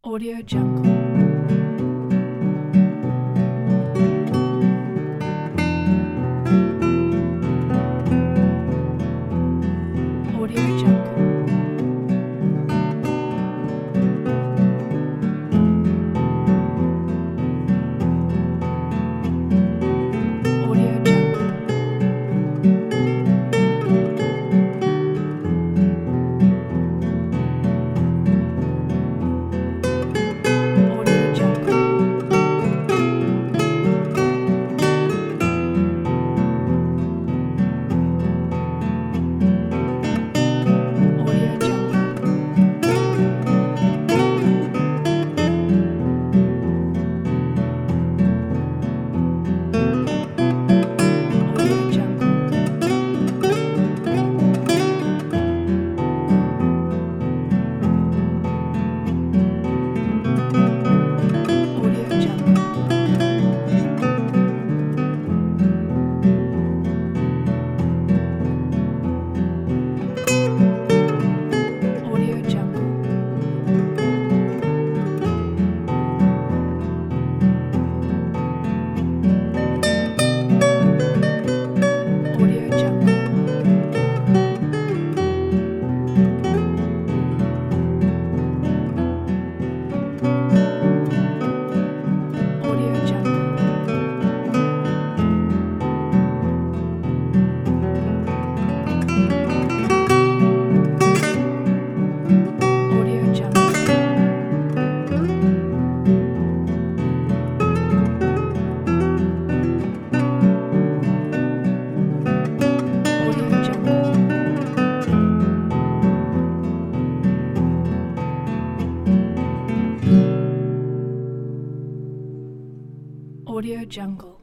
Audio Jungle. Audio Jungle. Audio Jungle. Audio Jungle. Audio Jungle. Audio Jungle. Audio Jungle. Audio Jungle. Audio Jungle. Audio Jungle. Audio Jungle. Audio Jungle. Audio Jungle.